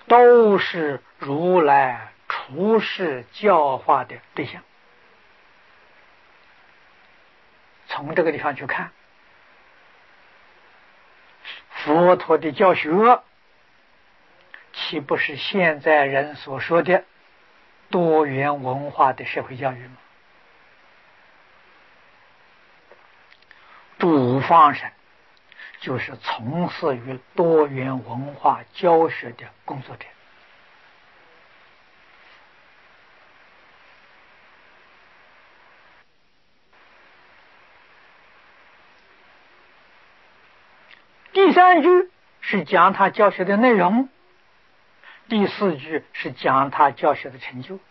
都是如来处世教化的对象。从这个地方去看，佛陀的教学岂不是现在人所说的多元文化的社会教育吗？诸方神就是从事于多元文化教学的工作者。第三句是讲他教学的内容，第四句是讲他教学的成就。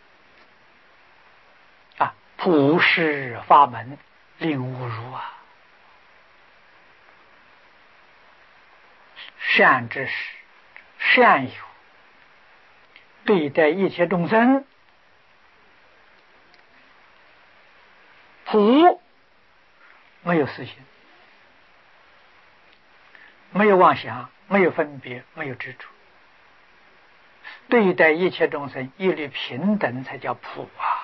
普施法门，令吾如啊！善知识、善友，对待一切众生，普没有私心，没有妄想，没有分别，没有执着，对待一切众生一律平等，才叫普啊！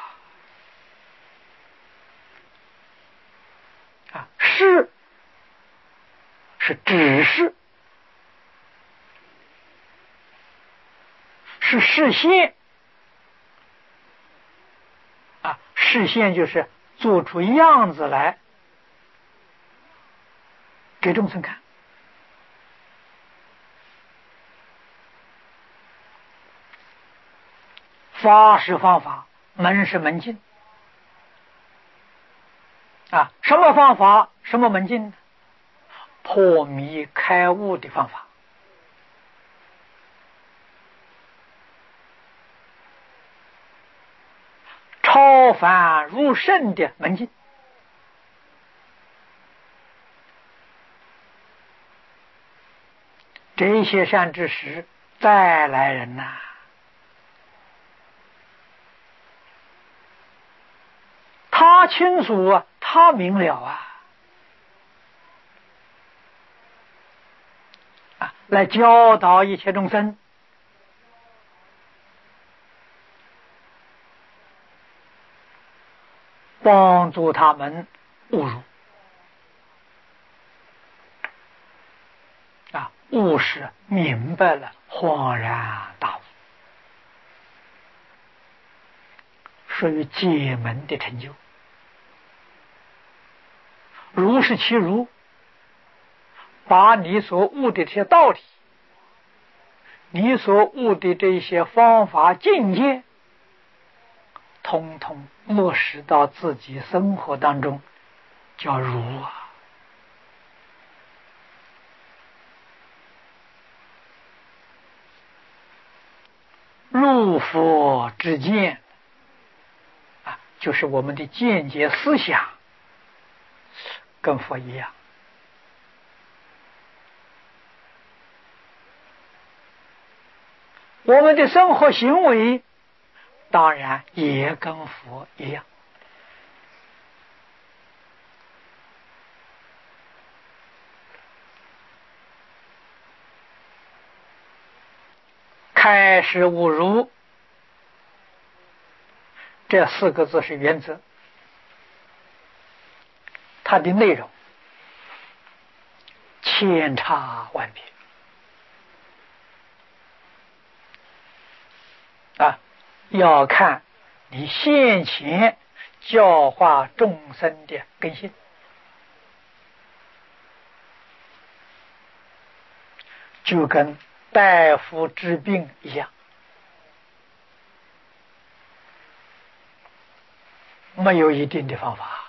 示是指示，是示现示现就是做出样子来给众生看。法是方法，门是门径什么方法，什么门径呢？破迷开悟的方法。超凡入圣的门径。这些善知识再来人呐，他清楚他明了来教导一切众生，帮助他们悟入悟是明白了，恍然大悟，属于解门的成就。如是其如，把你所悟的这些道理，你所悟的这些方法境界，统统落实到自己生活当中，叫如入佛之见就是我们的见解思想跟佛一样，我们的生活行为当然也跟佛一样。开示悟如，这4个字是原则，它的内容千差万别要看你现前教化众生的根性。就跟大夫治病一样，没有一定的方法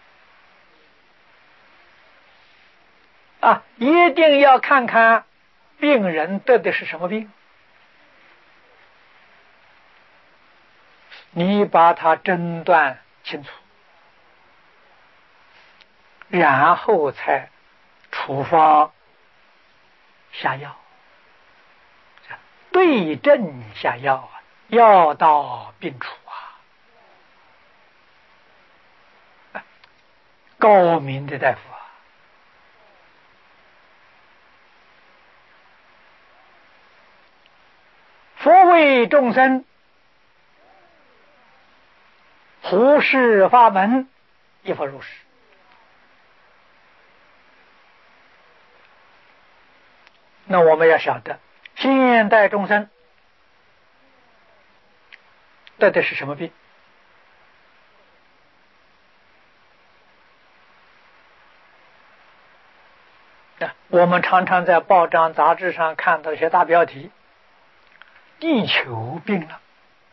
一定要看看病人得的是什么病，你把它诊断清楚，然后才处方下药，对症下药药到病除高明的大夫佛为众生护世法门，亦复如是。那我们要晓得，现代众生得的是什么病？我们常常在报章杂志上看到一些大标题：地球病了，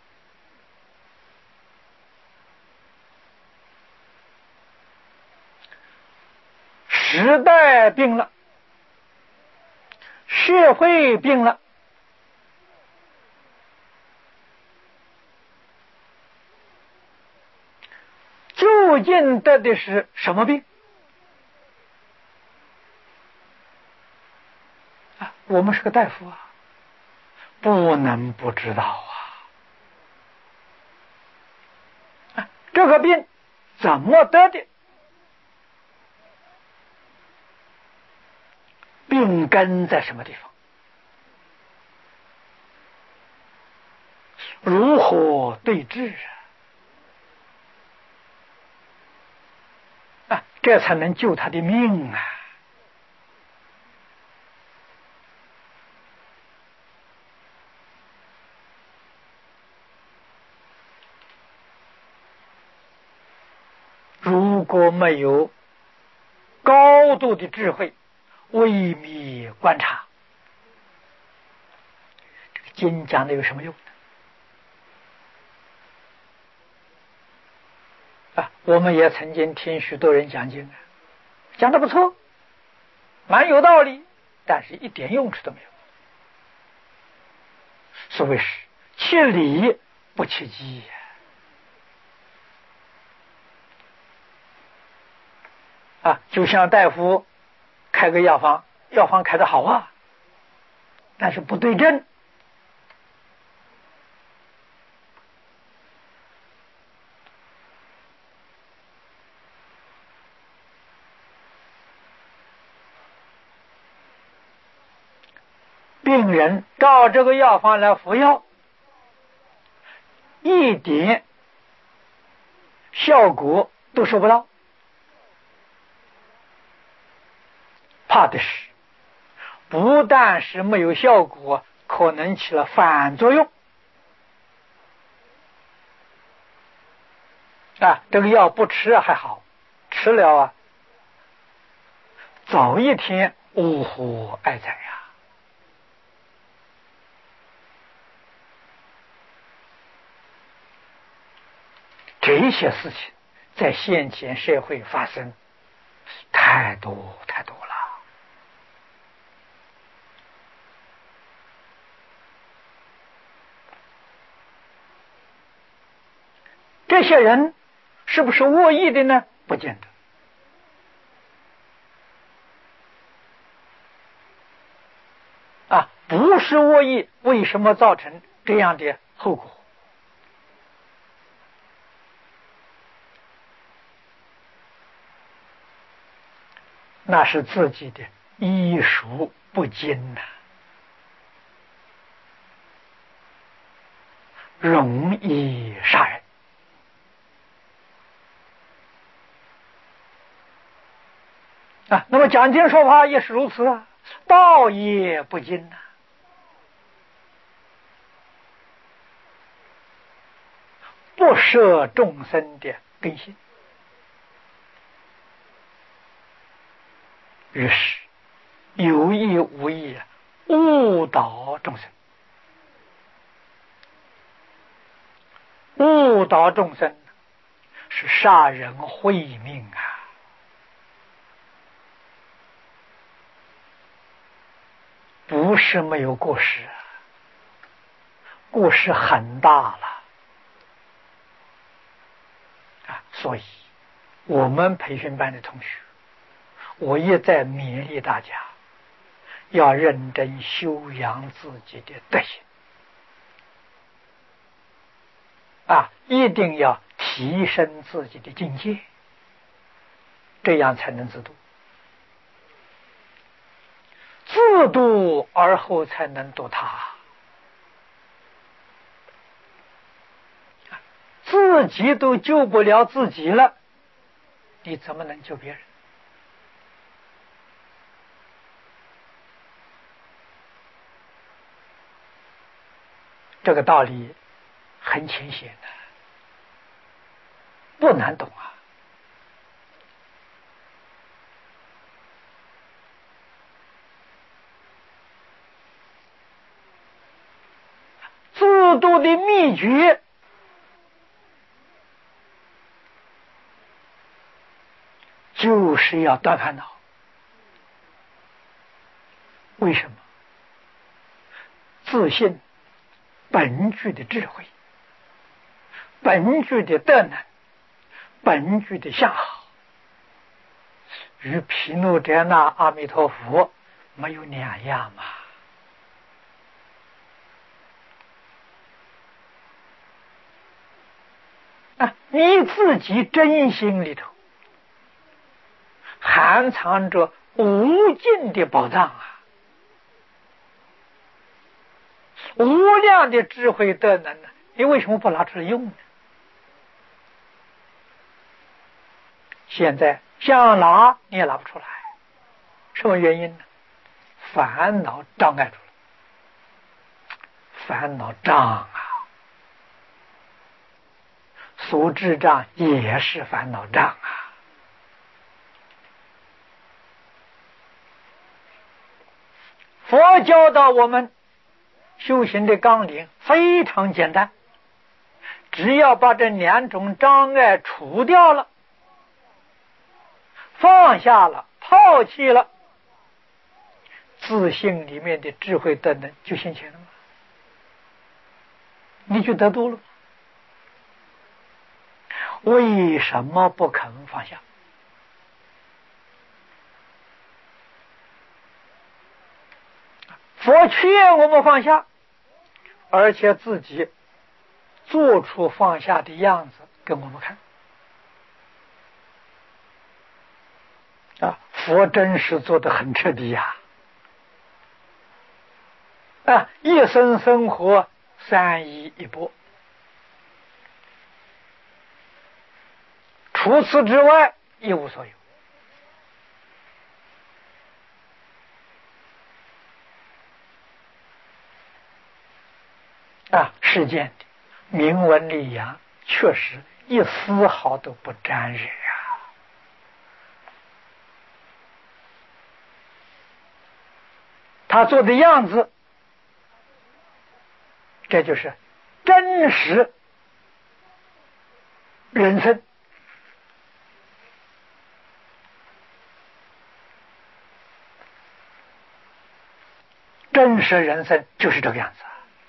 时代病了，社会病了。究竟得的是什么病？我们是个大夫啊，不能不知道啊。这个病怎么得的？病根在什么地方？如何对治啊？这才能救他的命啊！如果没有高度的智慧，微密观察，这个经讲的有什么用呢？我们也曾经听许多人讲经，讲得不错，蛮有道理，但是一点用处都没有。所谓是切理不切机就像大夫开个药方，药方开得好啊，但是不对症。病人照这个药方来服药，一点效果都收不到，怕的是不但是没有效果，可能起了反作用这个药不吃还好，吃了早一天呜呼哀哉这些事情在现前社会发生太多太多了。这些人是不是恶意的呢？不见得不是恶意，为什么造成这样的后果？那是自己的医术不精容易杀人那么讲经说法也是如此道也不精不摄众生的根性，于是有意无意误导众生，误导众生是杀人毁命不是没有过失过失很大了所以我们培训班的同学，我也在勉励大家要认真修养自己的德行一定要提升自己的境界，这样才能自度，自度而后才能度他自己都救不了自己了，你怎么能救别人？这个道理很浅显的，不难懂啊。自度的秘诀就是要断烦恼。为什么？自信本具的智慧，本具的德能，本具的相好，与毗卢遮那阿弥陀佛没有两样嘛。你自己真心里头含藏着无尽的宝藏啊，无量的智慧德能呢，你为什么不拿出来用呢？现在想拿你也拿不出来，什么原因呢？烦恼障碍住了，烦恼障啊，所知障也是烦恼障啊。佛教导我们修行的纲领非常简单，只要把这两种障碍除掉了，放下了，抛弃了，自信里面的智慧德能就现前了吗？你就得度了。为什么不肯放下？佛劝我们放下，而且自己做出放下的样子给我们看。佛真是做得很彻底呀！一生生活3衣1钵，除此之外一无所有。世间的名闻利养确实一丝毫都不沾惹啊！他做的样子，这就是真实人生。真实人生就是这个样子。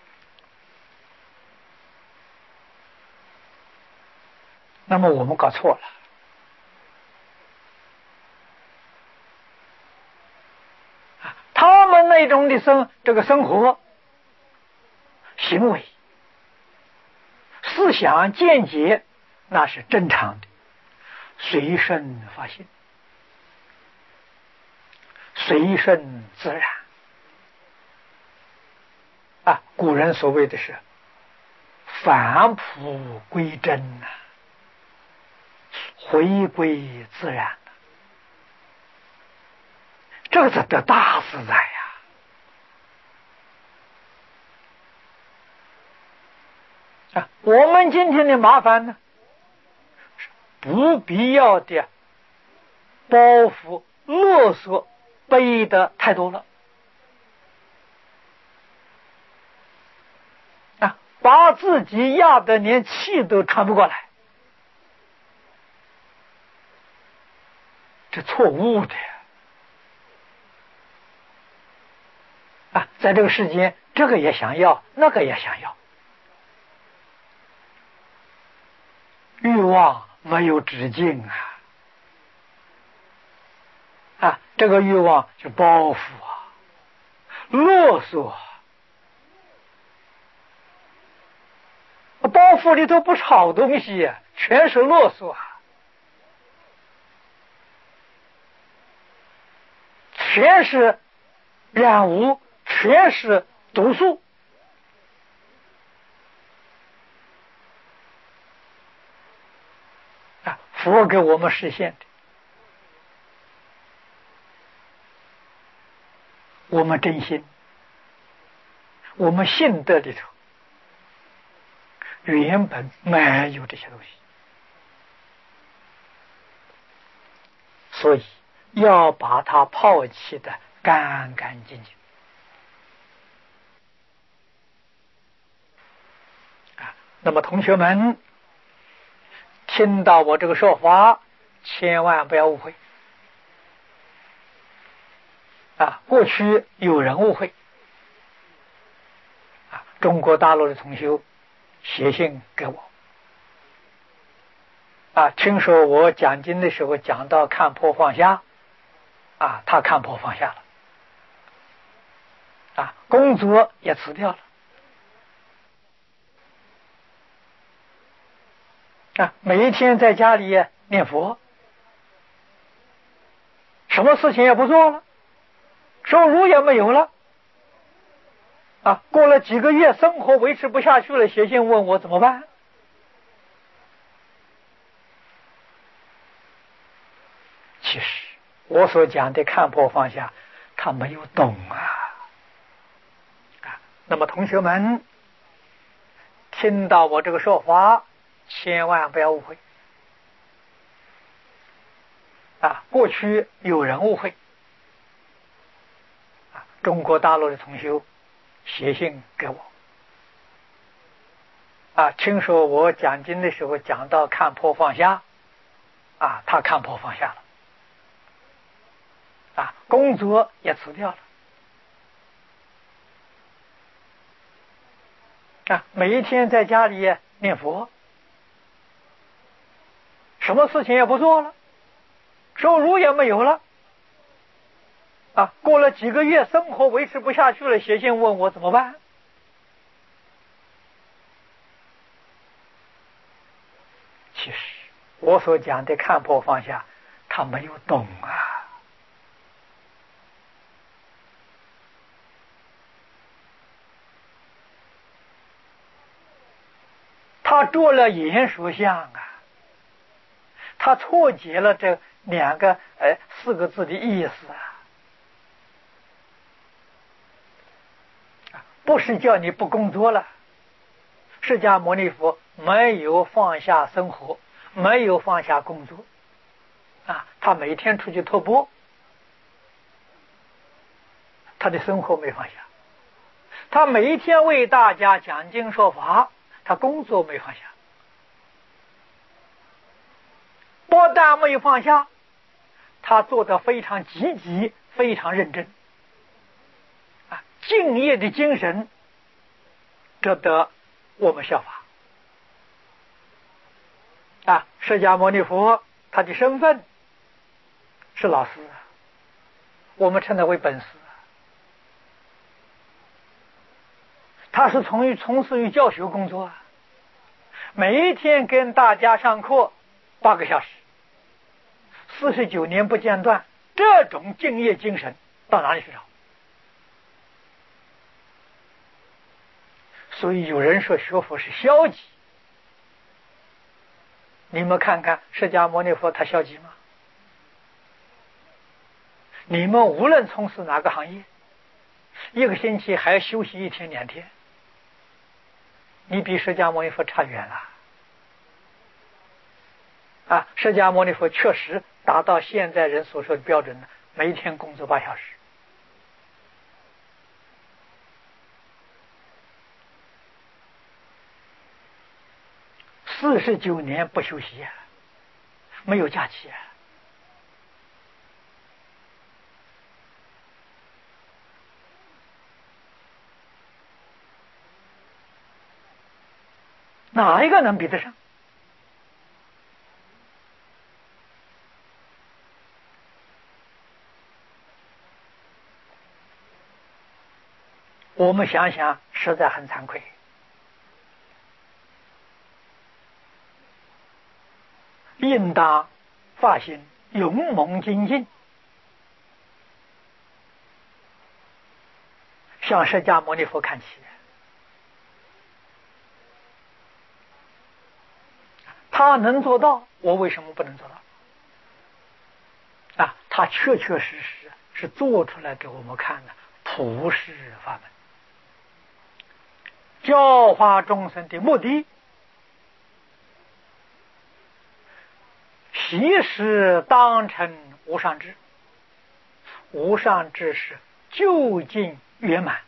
那么我们搞错了。他们那种的这个生活、行为、思想、见解，那是正常的，随顺发心，随顺自然。古人所谓的是返璞归真呐，回归自然，这个是得大自在呀！我们今天的麻烦呢，不必要的包袱、勒索背的太多了，把自己压得连气都喘不过来，这错误的在这个世间，这个也想要，那个也想要，欲望没有止境这个欲望就包袱勒索包袱里头不是好东西全是勒索全是染污，全是毒素。 佛给我们实现的，我们真心，我们信德里头原本没有这些东西，所以要把它抛弃的干干净净。那么同学们听到我这个说法，千万不要误会过去有人误会中国大陆的同修写信给我听说我讲经的时候讲到看破放下他看破放下了工作也辞掉了每一天在家里念佛，什么事情也不做了，收入也没有了过了几个月生活维持不下去了，写信问我怎么办。其实我所讲的看破放下他没有懂那么同学们听到我这个说法千万不要误会过去有人误会中国大陆的同修写信给我听说我讲经的时候讲到看破放下他看破放下了工作也辞掉了每一天在家里念佛，什么事情也不做了，收入也没有了过了几个月生活维持不下去了，写信问我怎么办。其实我所讲的看破放下他没有懂他做了言说相他错解了这两个四个字的意思不是叫你不工作了，释迦牟尼佛没有放下生活，没有放下工作他每天出去托钵，他的生活没放下，他每一天为大家讲经说法，他工作没放下，不但没有放下，他做得非常积极，非常认真敬业的精神值得我们效法释迦牟尼佛他的身份是老师我们称他为本师他是从事于教学工作每一天跟大家上课8个小时，49年不间断，这种敬业精神到哪里去找？所以有人说学佛是消极，你们看看释迦牟尼佛他消极吗？你们无论从事哪个行业，一个星期还要休息1天2天，你比释迦牟尼佛差远了释迦牟尼佛确实达到现在人所说的标准了，每一天工作8小时，49年不休息没有假期哪一个能比得上？我们想想实在很惭愧，应当发心勇猛精进，向释迦牟尼佛看齐。他他能做到，我为什么不能做到？他确确实实是做出来给我们看的普世法门，教化众生的目的，习时当成无上智。无上智是究竟圆满，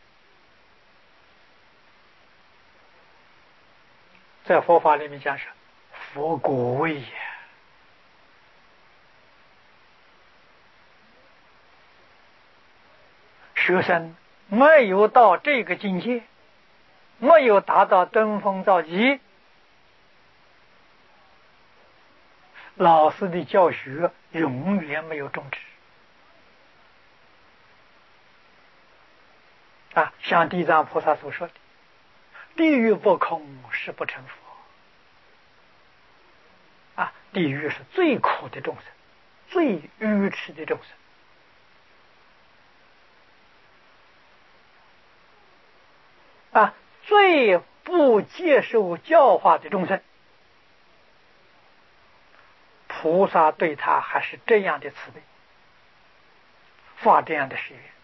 在佛法里面讲是佛果位也。学生没有到这个境界，没有达到登峰造极，老师的教学永远没有终止。像地藏菩萨所说的，地狱不空，誓不成佛。地狱是最苦的众生，最愚痴的众生，最不接受教化的众生，菩萨对他还是这样的慈悲，发这样的誓愿，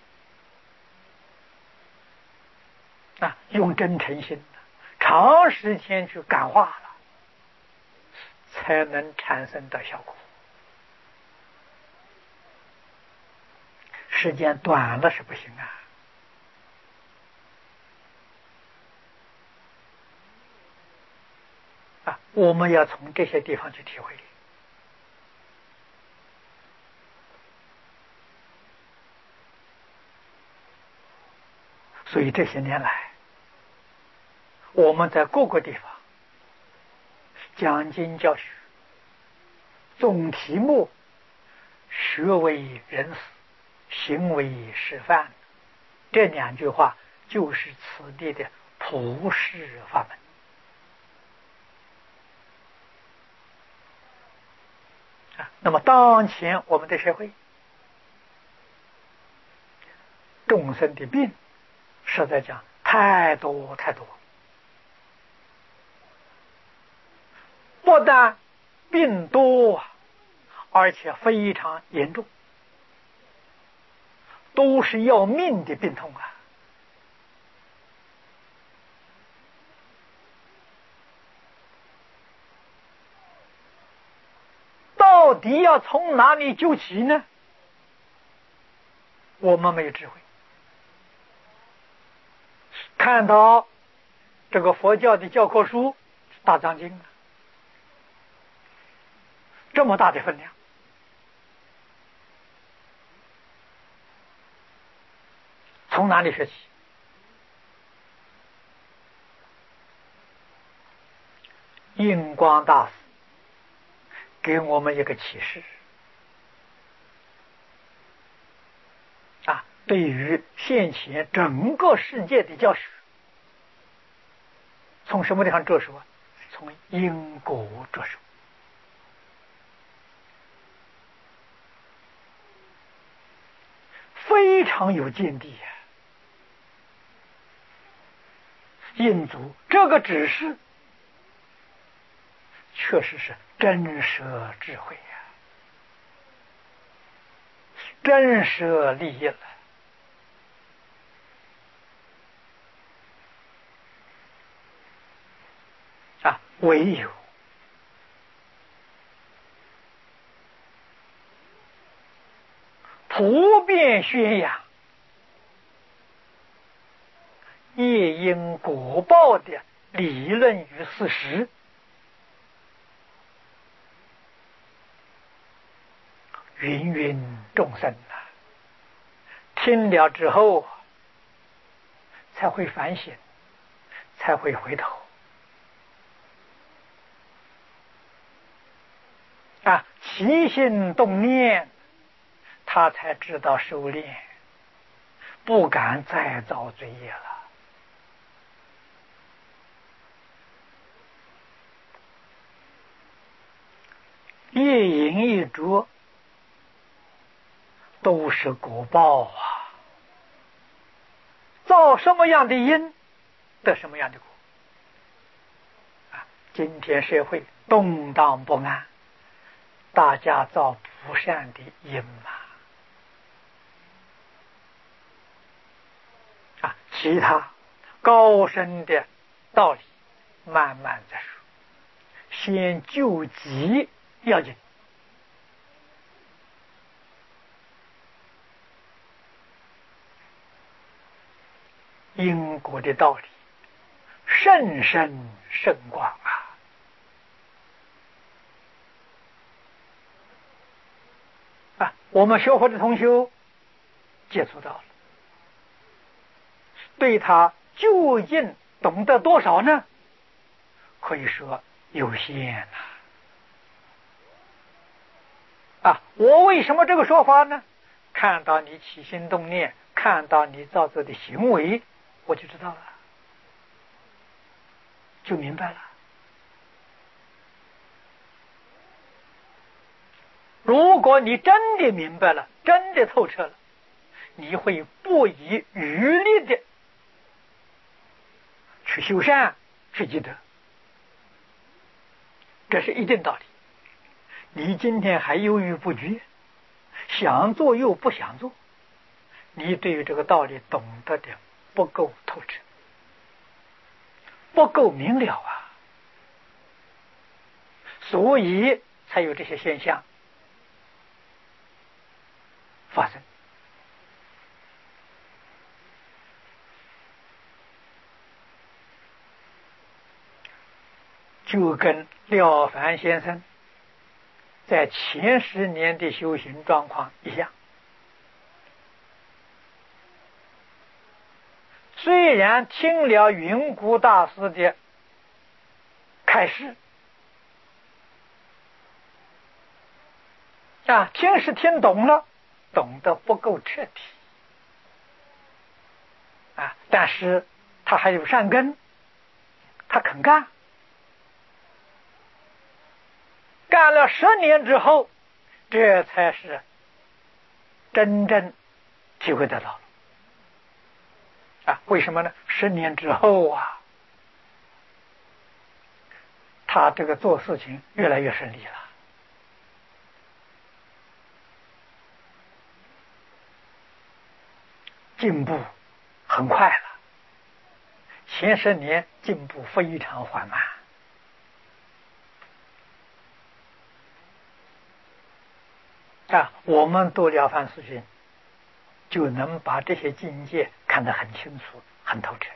用真诚心长时间去感化了，才能产生的效果。时间短了是不行我们要从这些地方去体会。所以这些年来，我们在各个地方讲经教学，总题目学为人师，行为示范，这2句话就是此地的普世法门。那么当前我们的社会，众生的病实在讲太多太多，不但病多，而且非常严重，都是要命的病痛到底要从哪里救起呢？我们没有智慧。看到这个佛教的教科书《大藏经》这么大的分量，从哪里学起？印光大师给我们一个启示对于现前整个世界的教学，从什么地方着手从因果着手。非常有见地印祖这个指示确实是真舍智慧真舍利益了。唯有普遍宣扬业因果报的理论与事实，芸芸众生听了之后才会反省，才会回头起心动念，他才知道收敛，不敢再造罪业了。一饮一啄都是果报造什么样的因，得什么样的果今天社会动荡不安，大家造不善的因其他高深的道理慢慢再说，先救急要紧。因果的道理甚深甚广我们学佛的同修接触到了，对他究竟懂得多少呢？可以说有限我为什么这个说法呢？看到你起心动念，看到你造作的行为，我就知道了，就明白了。如果你真的明白了，真的透彻了，你会不遗余力的去修善，去积德，这是一定道理。你今天还犹豫不决，想做又不想做，你对于这个道理懂得的不够透彻，不够明了所以才有这些现象发生。就跟廖凡先生在前10年的修行状况一样，虽然听了云谷大师的开示听是听懂了，懂得不够彻底但是他还有善根，他肯干，干了10年之后，这才是真正体会得到了为什么呢？10年之后他这个做事情越来越顺利了，进步很快了。前10年进步非常缓慢我们读了凡四训，就能把这些境界看得很清楚，很透彻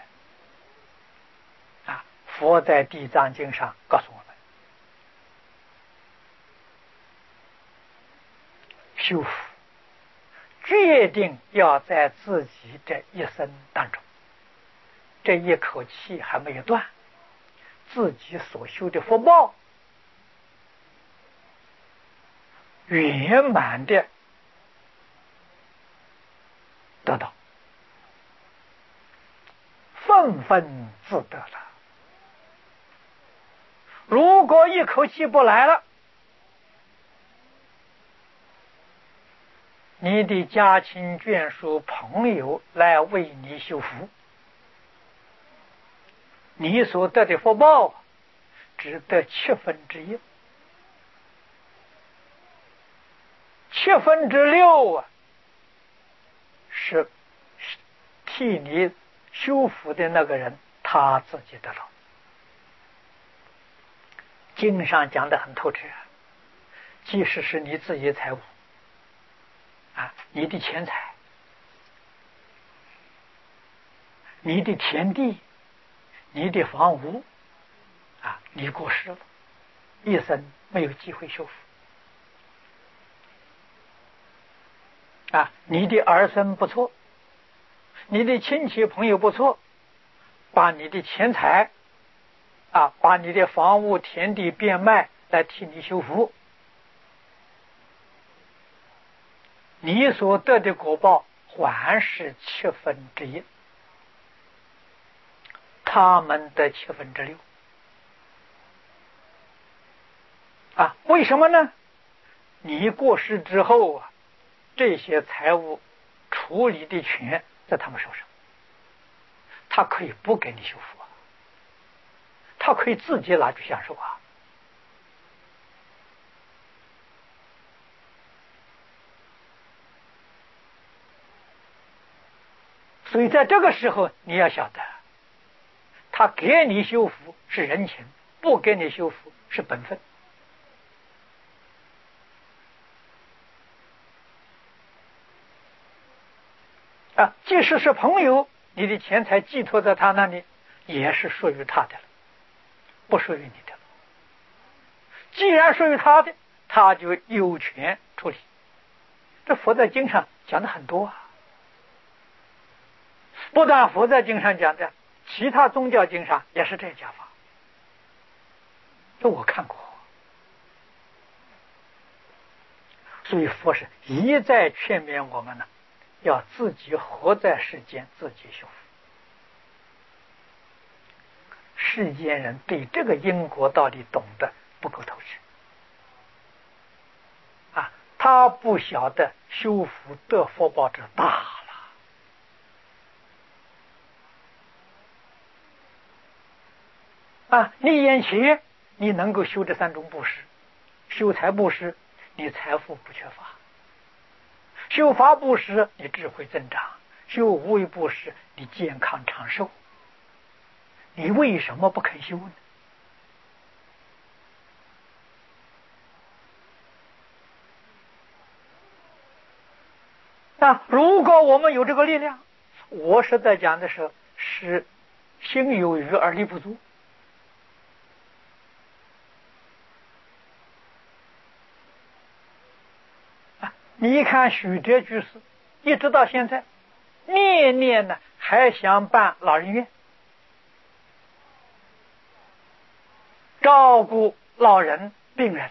佛在地藏经上告诉我们，修福决定要在自己这一生当中，这一口气还没有断，自己所修的福报圆满的得到，纷纷自得了。如果一口气不来了，你的家亲眷属朋友来为你修福，你所得的福报只得1/7，1/6是替你修福的那个人他自己得到。经上讲得很透彻，即使是你自己的财物你的钱财，你的田地，你的房屋你过世了，一生没有机会修复你的儿孙不错，你的亲戚朋友不错，把你的钱财把你的房屋田地变卖来替你修福，你所得的果报还是1/7，他们的6/7为什么呢？你过世之后这些财物处理的权在他们手上，他可以不给你修复他可以自己拿去享受所以在这个时候，你要晓得，他给你修福是人情，不给你修福是本分。即使是朋友，你的钱财寄托在他那里，也是属于他的了，不属于你的。既然属于他的，他就有权处理。这佛在经上讲的很多啊，不但佛在经上讲的，其他宗教经上也是这讲法。这我看过，所以佛是一再劝勉我们呢，要自己活在世间，自己修福。世间人对这个因果道理懂得不够透彻他不晓得修福得福报之大了你眼前你能够修这3种布施，修财布施，你财富不缺乏；修法布施，你智慧增长；修无为布施，你健康长寿。你为什么不肯修呢？如果我们有这个力量，我是在讲的是心有余而力不足。你看许哲居士一直到现在念念呢还想办老人院，照顾老人病人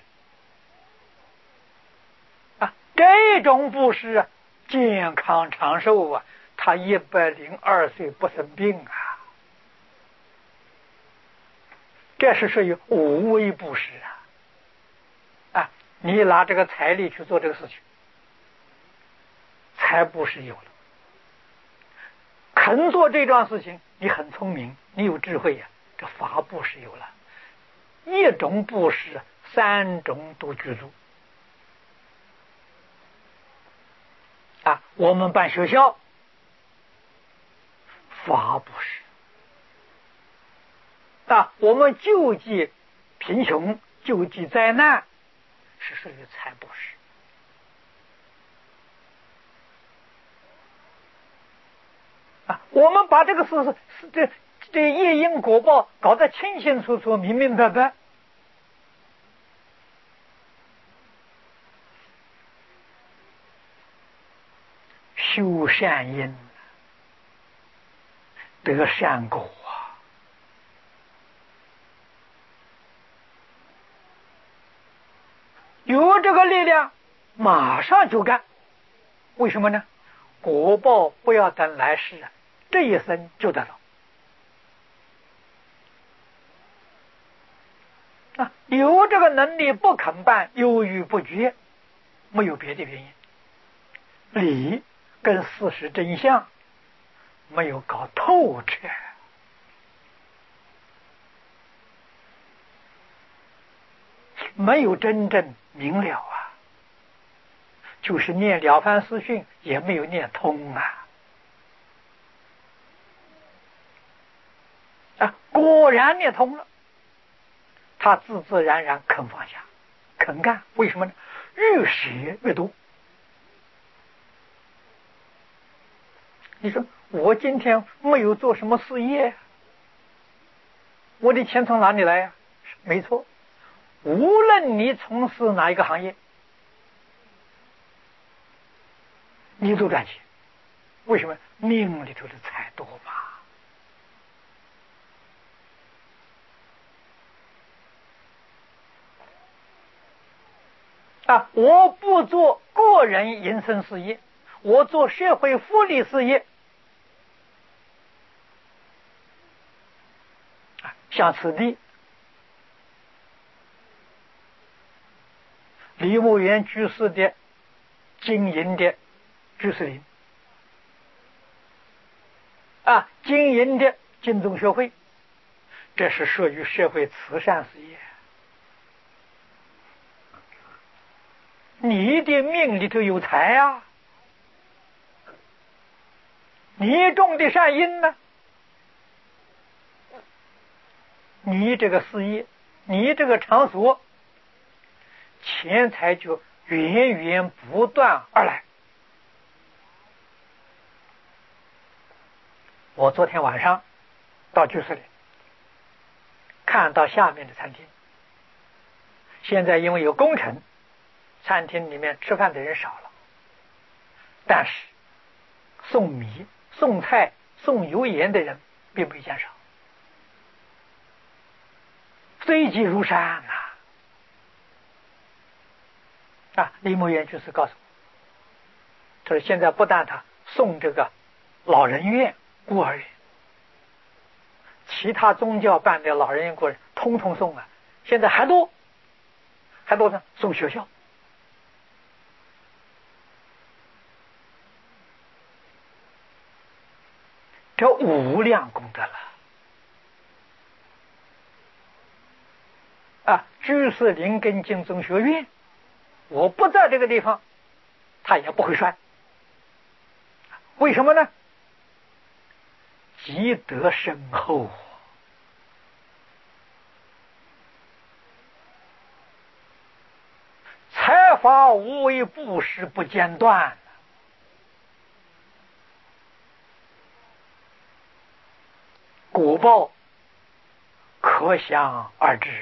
这种布施健康长寿他102岁不生病这是属于无为布施你拿这个财力去做这个事情，财布施有了，肯做这桩事情，你很聪明，你有智慧这法布施有了，一种布施3种都具足我们办学校，法布施我们救济贫穷，救济灾难，是属于财布施我们把这个事这业因果报搞得清清楚楚、明明白白，修善因得善果有这个力量马上就干。为什么呢？果报不要等来世这一生就得到有这个能力不肯办，犹豫不决，没有别的原因，理跟事实真相没有搞透彻，没有真正明了就是念了凡四训也没有念通果然念通了，他自自然然肯放下，肯干。为什么呢？越舍越多。你说我今天没有做什么事业，我的钱从哪里来没错，无论你从事哪一个行业，你都赚钱。为什么？命里头的财多嘛。我不做个人营生事业，我做社会福利事业像此地梨木园居士的经营的居士林经营的净宗学会，这是属于社会慈善事业。你的命里头有财你你种的善因呢？你这个事业，你这个场所，钱财就源源不断而来。我昨天晚上到居士里，看到下面的餐厅，现在因为有工程，餐厅里面吃饭的人少了，但是送米、送菜、送油盐的人并没有减少，堆积如山李某元居士告诉我，他说现在不但他送这个老人院、孤儿院，其他宗教办的老人院、孤儿院通通送啊，现在还多呢，送学校。这无量功德了居士林根净宗学院，我不在这个地方，他也不会衰。为什么呢？积德深厚，财法无为布施不间断，果报可想而知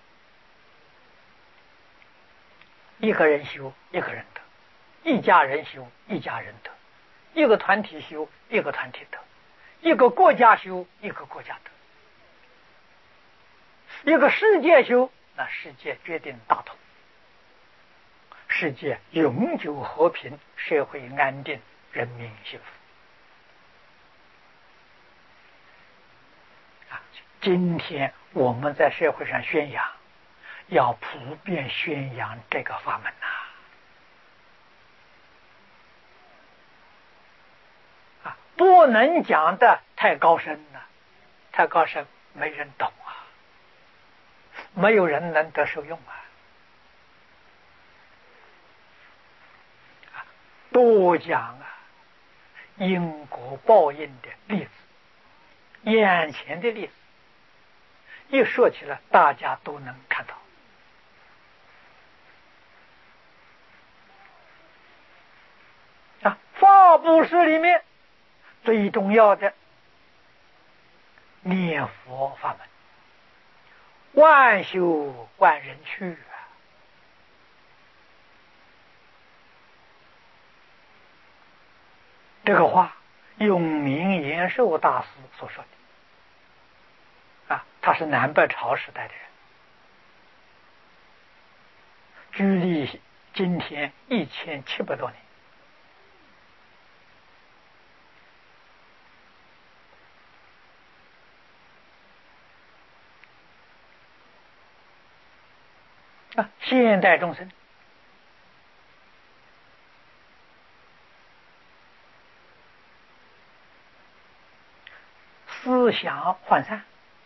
一个人修，一个人得；一家人修，一家人得；一个团体修，一个团体得；一个国家修，一个国家得；一个世界修，那世界决定大同，世界永久和平，社会安定，人民幸福。今天我们在社会上宣扬，要普遍宣扬这个法门不能讲的太高深了，太高深没人懂没有人能得受用多讲因果报应的例子，眼前的例子，一说起来大家都能看到法布施里面最重要的念佛法门，万修万人去这个话永明延寿大师所说的他是南北朝时代的人，距离今天1700多年。现代众生思想涣散，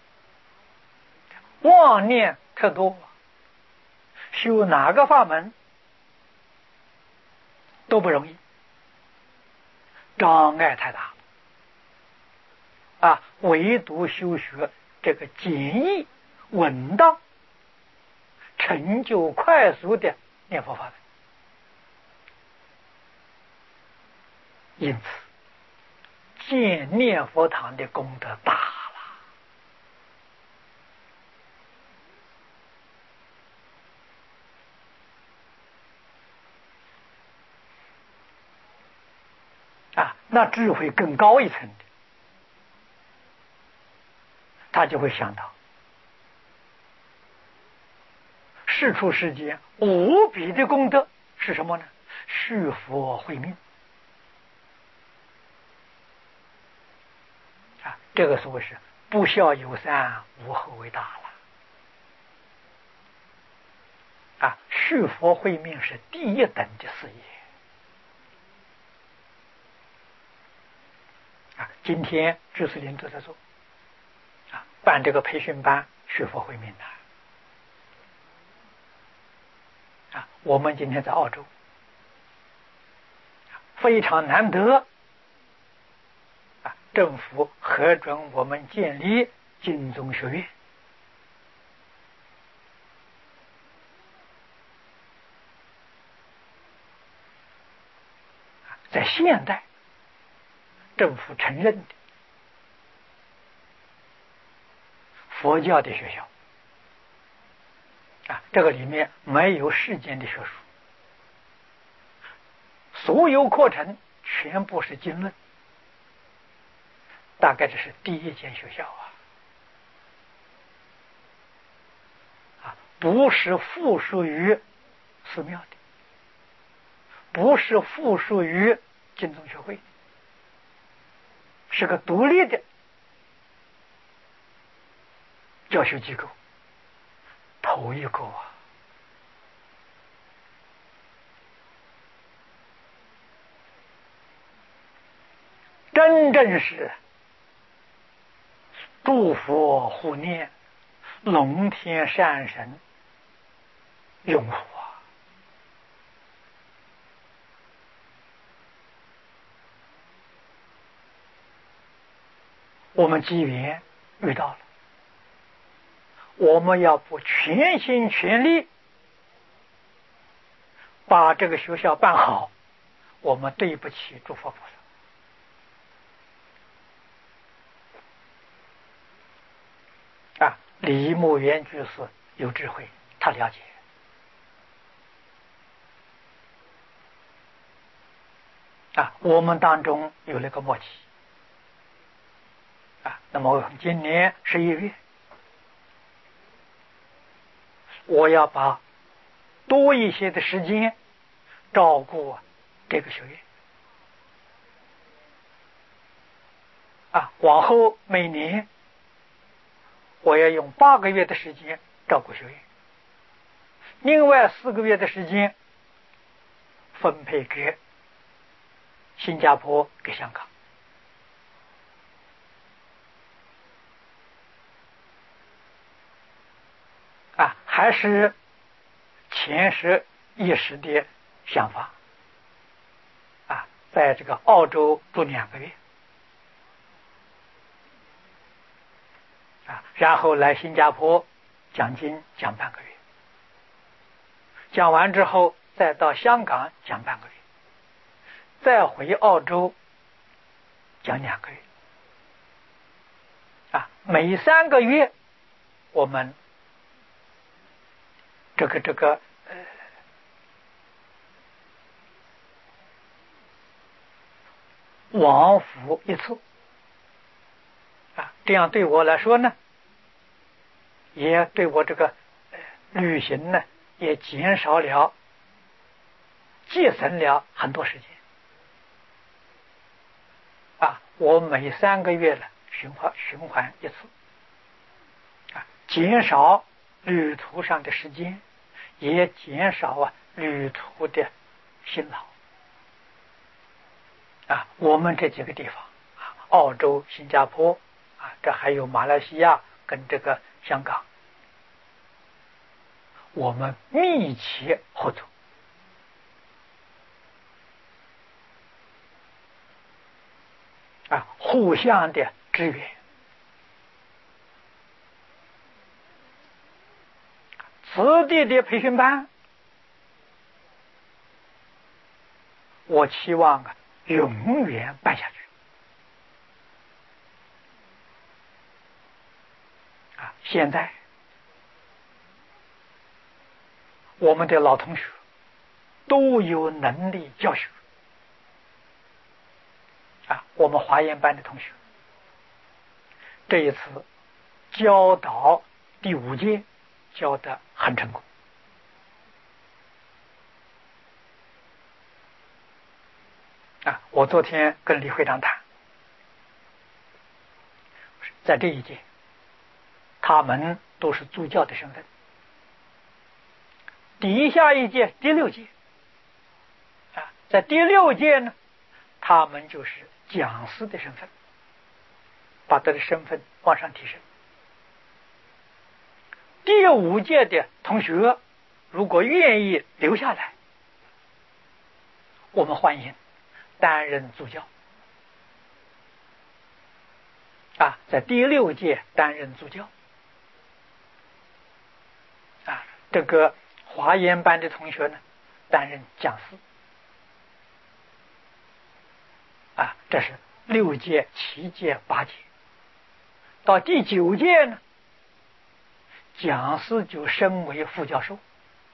妄念特多，修哪个法门都不容易，障碍太大唯独修学这个简易稳当成就快速的念佛法门，因此建念佛堂的功德大了那智慧更高一层的，他就会想到世出世间无比的功德是什么呢？续佛慧命这个所谓是不孝有三，无后为大了续佛慧命是第一等的事业今天居士林都在做办这个培训班，续佛慧命我们今天在澳洲非常难得政府核准我们建立金宗学院。在现代，政府承认的佛教的学校这个里面没有世间的学术，所有课程全部是经论，大概这是第一间学校不是附属于寺庙的，不是附属于金宗学会，是个独立的教学机构，头一个真正是诸佛护念，龙天善神拥护我们机缘遇到了，我们要不全心全力把这个学校办好，我们对不起诸佛菩萨李牧原居士有智慧，他了解我们当中有那个默契那么今年11月，我要把多一些的时间照顾这个学院往后每年我要用8个月的时间照顾学院，另外4个月的时间分配给新加坡给香港还是前时一时的想法在这个澳洲住2个月然后来新加坡讲经讲半个月，讲完之后再到香港讲半个月，再回澳洲讲2个月每3个月我们这个往复一次这样对我来说呢，也对我这个旅行呢也减少了，节省了很多时间我每3个月呢循环一次减少旅途上的时间，也减少旅途的辛劳我们这几个地方澳洲、新加坡这还有马来西亚跟这个香港，我们密切合作互相的支援。此地的培训班，我期望永远办下去现在我们的老同学都有能力教学我们华严班的同学这一次教导第5届教得很成功我昨天跟李会长谈，在这一届他们都是助教的身份，底下一届第6届在第6届呢，他们就是讲师的身份，把他的身份往上提升。第5届的同学如果愿意留下来，我们欢迎担任助教在第6届担任助教。这个华严班的同学呢，担任讲师。这是6届、7届、8届。到第9届呢，讲师就升为副教授。